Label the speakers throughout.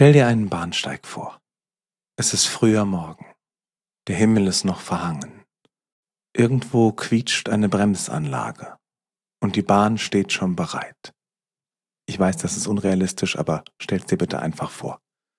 Speaker 1: Stell dir einen Bahnsteig vor. Es ist früher Morgen. Der Himmel ist noch verhangen. Irgendwo quietscht eine Bremsanlage und die Bahn steht schon bereit. Ich weiß, das ist unrealistisch, aber stell's dir bitte einfach vor.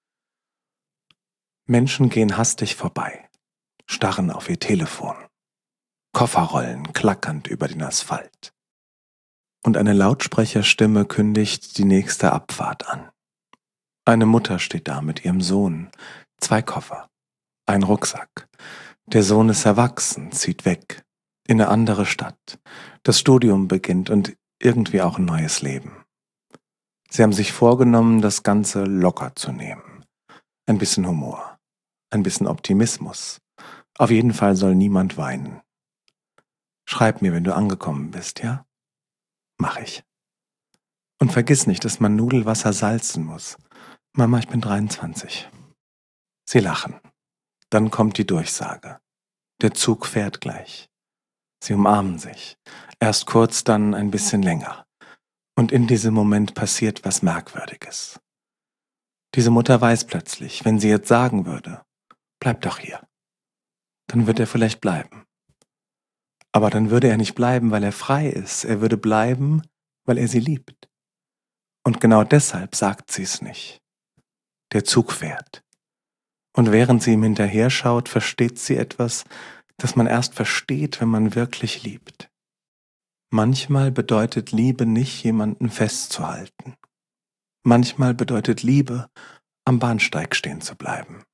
Speaker 1: Menschen gehen hastig vorbei, starren auf ihr Telefon. Koffer rollen klackernd über den Asphalt. Und eine Lautsprecherstimme kündigt die nächste Abfahrt an. Eine Mutter steht da mit ihrem Sohn, 2 Koffer, ein Rucksack. Der Sohn ist erwachsen, zieht weg, in eine andere Stadt. Das Studium beginnt und irgendwie auch ein neues Leben. Sie haben sich vorgenommen, das Ganze locker zu nehmen. Ein bisschen Humor, ein bisschen Optimismus. Auf jeden Fall soll niemand weinen. Schreib mir, wenn du angekommen bist, ja? Mach ich. Und vergiss nicht, dass man Nudelwasser salzen muss. Mama, ich bin 23. Sie lachen. Dann kommt die Durchsage. Der Zug fährt gleich. Sie umarmen sich. Erst kurz, dann ein bisschen länger. Und in diesem Moment passiert was Merkwürdiges. Diese Mutter weiß plötzlich, wenn sie jetzt sagen würde, bleib doch hier, dann wird er vielleicht bleiben. Aber dann würde er nicht bleiben, weil er frei ist. Er würde bleiben, weil er sie liebt. Und genau deshalb sagt sie es nicht. Der Zug fährt. Und während sie ihm hinterher schaut, versteht sie etwas, das man erst versteht, wenn man wirklich liebt. Manchmal bedeutet Liebe nicht, jemanden festzuhalten. Manchmal bedeutet Liebe, am Bahnsteig stehen zu bleiben.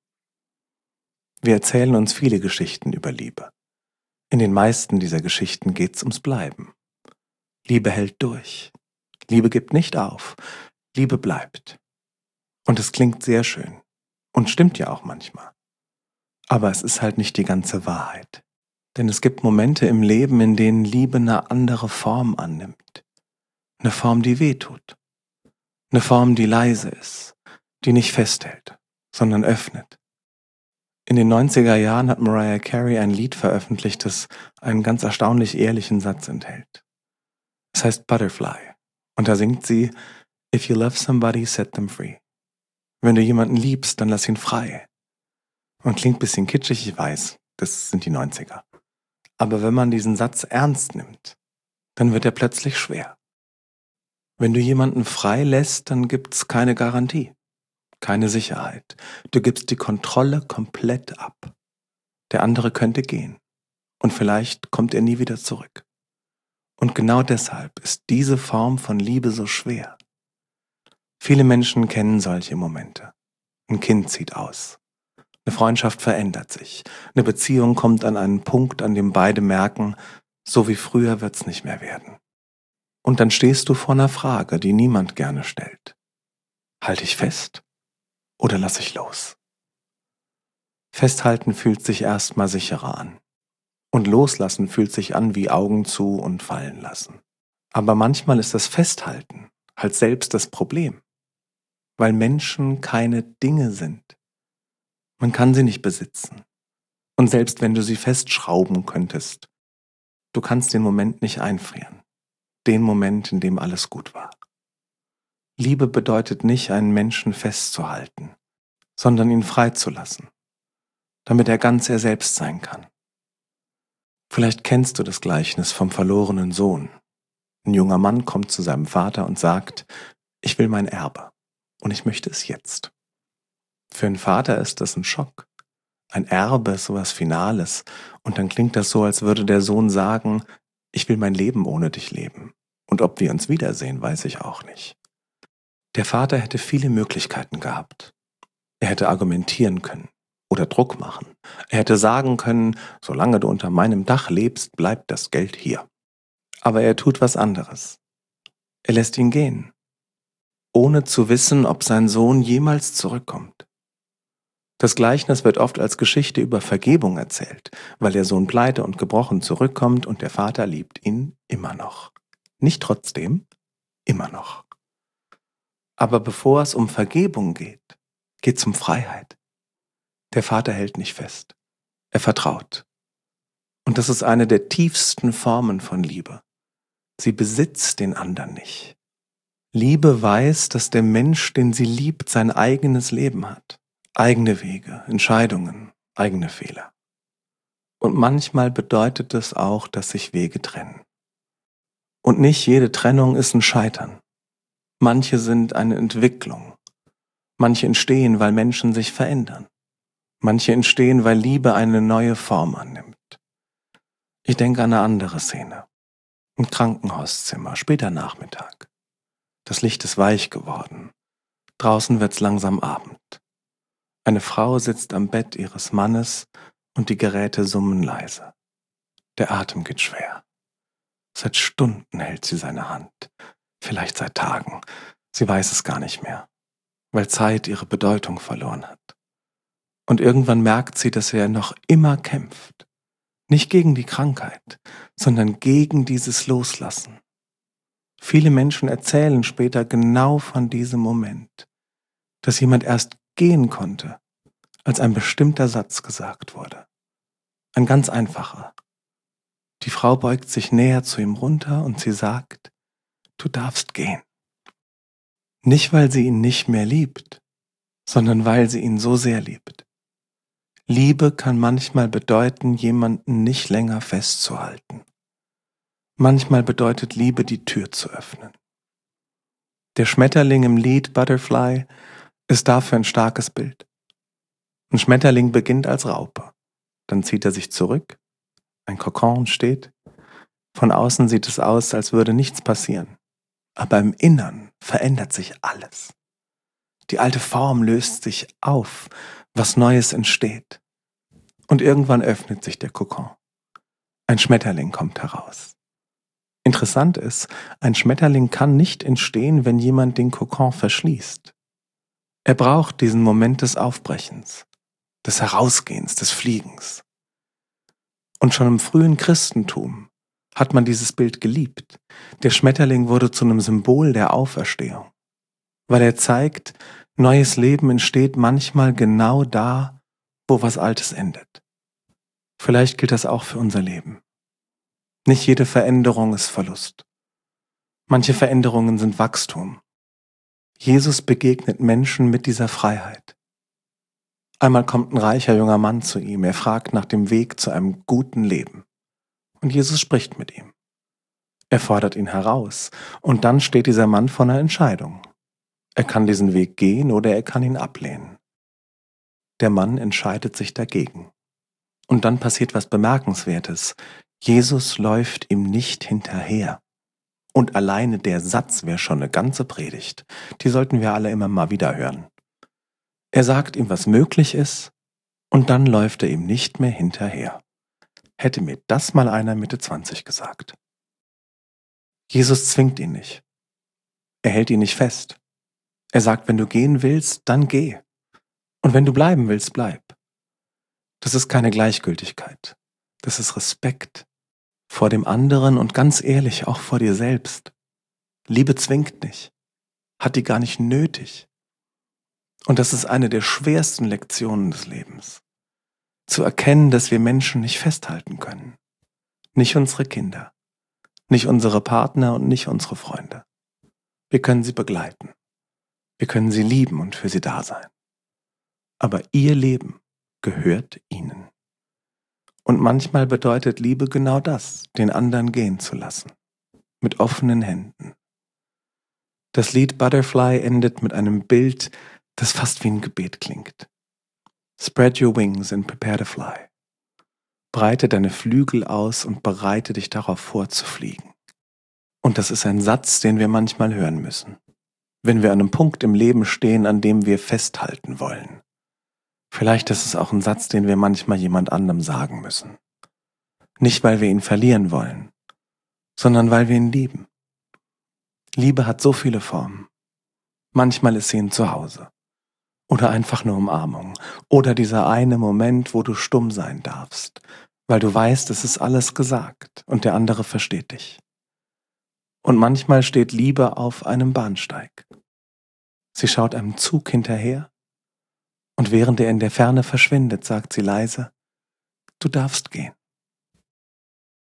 Speaker 1: Wir erzählen uns viele Geschichten über Liebe. In den meisten dieser Geschichten geht's ums Bleiben. Liebe hält durch. Liebe gibt nicht auf. Liebe bleibt. Und es klingt sehr schön. Und stimmt ja auch manchmal. Aber es ist halt nicht die ganze Wahrheit. Denn es gibt Momente im Leben, in denen Liebe eine andere Form annimmt. Eine Form, die wehtut. Eine Form, die leise ist, die nicht festhält, sondern öffnet. In den 90er Jahren hat Mariah Carey ein Lied veröffentlicht, das einen ganz erstaunlich ehrlichen Satz enthält. Es heißt Butterfly. Und da singt sie, If you love somebody, set them free. Wenn du jemanden liebst, dann lass ihn frei. Und klingt ein bisschen kitschig, ich weiß, das sind die 90er. Aber wenn man diesen Satz ernst nimmt, dann wird er plötzlich schwer. Wenn du jemanden frei lässt, dann gibt's keine Garantie, keine Sicherheit. Du gibst die Kontrolle komplett ab. Der andere könnte gehen. Und vielleicht kommt er nie wieder zurück. Und genau deshalb ist diese Form von Liebe so schwer. Viele Menschen kennen solche Momente. Ein Kind zieht aus. Eine Freundschaft verändert sich. Eine Beziehung kommt an einen Punkt, an dem beide merken, so wie früher wird's nicht mehr werden. Und dann stehst du vor einer Frage, die niemand gerne stellt. Halte ich fest oder lass ich los? Festhalten fühlt sich erstmal sicherer an. Und loslassen fühlt sich an wie Augen zu und fallen lassen. Aber manchmal ist das Festhalten halt selbst das Problem. Weil Menschen keine Dinge sind. Man kann sie nicht besitzen. Und selbst wenn du sie festschrauben könntest, du kannst den Moment nicht einfrieren. Den Moment, in dem alles gut war. Liebe bedeutet nicht, einen Menschen festzuhalten, sondern ihn freizulassen, damit er ganz er selbst sein kann. Vielleicht kennst du das Gleichnis vom verlorenen Sohn. Ein junger Mann kommt zu seinem Vater und sagt, ich will mein Erbe und ich möchte es jetzt. Für einen Vater ist das ein Schock. Ein Erbe ist sowas Finales und dann klingt das so, als würde der Sohn sagen, ich will mein Leben ohne dich leben. Und ob wir uns wiedersehen, weiß ich auch nicht. Der Vater hätte viele Möglichkeiten gehabt. Er hätte argumentieren können oder Druck machen. Er hätte sagen können, solange du unter meinem Dach lebst, bleibt das Geld hier. Aber er tut was anderes. Er lässt ihn gehen, ohne zu wissen, ob sein Sohn jemals zurückkommt. Das Gleichnis wird oft als Geschichte über Vergebung erzählt, weil der Sohn pleite und gebrochen zurückkommt und der Vater liebt ihn immer noch. Nicht trotzdem, immer noch. Aber bevor es um Vergebung geht, geht's um Freiheit. Der Vater hält nicht fest. Er vertraut. Und das ist eine der tiefsten Formen von Liebe. Sie besitzt den anderen nicht. Liebe weiß, dass der Mensch, den sie liebt, sein eigenes Leben hat. Eigene Wege, Entscheidungen, eigene Fehler. Und manchmal bedeutet es auch, dass sich Wege trennen. Und nicht jede Trennung ist ein Scheitern. Manche sind eine Entwicklung. Manche entstehen, weil Menschen sich verändern. Manche entstehen, weil Liebe eine neue Form annimmt. Ich denke an eine andere Szene. Ein Krankenhauszimmer, später Nachmittag. Das Licht ist weich geworden. Draußen wird's langsam Abend. Eine Frau sitzt am Bett ihres Mannes und die Geräte summen leise. Der Atem geht schwer. Seit Stunden hält sie seine Hand. Vielleicht seit Tagen. Sie weiß es gar nicht mehr, weil Zeit ihre Bedeutung verloren hat. Und irgendwann merkt sie, dass er noch immer kämpft. Nicht gegen die Krankheit, sondern gegen dieses Loslassen. Viele Menschen erzählen später genau von diesem Moment, dass jemand erst gehen konnte, als ein bestimmter Satz gesagt wurde. Ein ganz einfacher. Die Frau beugt sich näher zu ihm runter und sie sagt, du darfst gehen. Nicht, weil sie ihn nicht mehr liebt, sondern weil sie ihn so sehr liebt. Liebe kann manchmal bedeuten, jemanden nicht länger festzuhalten. Manchmal bedeutet Liebe, die Tür zu öffnen. Der Schmetterling im Lied Butterfly ist dafür ein starkes Bild. Ein Schmetterling beginnt als Raupe. Dann zieht er sich zurück. Ein Kokon steht. Von außen sieht es aus, als würde nichts passieren. Aber im Innern verändert sich alles. Die alte Form löst sich auf, was Neues entsteht. Und irgendwann öffnet sich der Kokon. Ein Schmetterling kommt heraus. Interessant ist, ein Schmetterling kann nicht entstehen, wenn jemand den Kokon verschließt. Er braucht diesen Moment des Aufbrechens, des Herausgehens, des Fliegens. Und schon im frühen Christentum hat man dieses Bild geliebt. Der Schmetterling wurde zu einem Symbol der Auferstehung, weil er zeigt, neues Leben entsteht manchmal genau da, wo was Altes endet. Vielleicht gilt das auch für unser Leben. Nicht jede Veränderung ist Verlust. Manche Veränderungen sind Wachstum. Jesus begegnet Menschen mit dieser Freiheit. Einmal kommt ein reicher junger Mann zu ihm. Er fragt nach dem Weg zu einem guten Leben. Und Jesus spricht mit ihm. Er fordert ihn heraus. Und dann steht dieser Mann vor einer Entscheidung. Er kann diesen Weg gehen oder er kann ihn ablehnen. Der Mann entscheidet sich dagegen. Und dann passiert was Bemerkenswertes. Jesus läuft ihm nicht hinterher. Und alleine der Satz wäre schon eine ganze Predigt. Die sollten wir alle immer mal wieder hören. Er sagt ihm, was möglich ist, und dann läuft er ihm nicht mehr hinterher. Hätte mir das mal einer Mitte 20 gesagt. Jesus zwingt ihn nicht. Er hält ihn nicht fest. Er sagt, wenn du gehen willst, dann geh. Und wenn du bleiben willst, bleib. Das ist keine Gleichgültigkeit. Das ist Respekt vor dem anderen und ganz ehrlich auch vor dir selbst. Liebe zwingt nicht, hat die gar nicht nötig. Und das ist eine der schwersten Lektionen des Lebens. Zu erkennen, dass wir Menschen nicht festhalten können. Nicht unsere Kinder, nicht unsere Partner und nicht unsere Freunde. Wir können sie begleiten. Wir können sie lieben und für sie da sein. Aber ihr Leben gehört ihnen. Und manchmal bedeutet Liebe genau das, den anderen gehen zu lassen. Mit offenen Händen. Das Lied Butterfly endet mit einem Bild, das fast wie ein Gebet klingt. Spread your wings and prepare to fly. Breite deine Flügel aus und bereite dich darauf vor, zu fliegen. Und das ist ein Satz, den wir manchmal hören müssen. Wenn wir an einem Punkt im Leben stehen, an dem wir festhalten wollen. Vielleicht ist es auch ein Satz, den wir manchmal jemand anderem sagen müssen. Nicht, weil wir ihn verlieren wollen, sondern weil wir ihn lieben. Liebe hat so viele Formen. Manchmal ist sie ein Zuhause. Oder einfach nur Umarmung. Oder dieser eine Moment, wo du stumm sein darfst, weil du weißt, es ist alles gesagt und der andere versteht dich. Und manchmal steht Liebe auf einem Bahnsteig. Sie schaut einem Zug hinterher und während er in der Ferne verschwindet, sagt sie leise, du darfst gehen.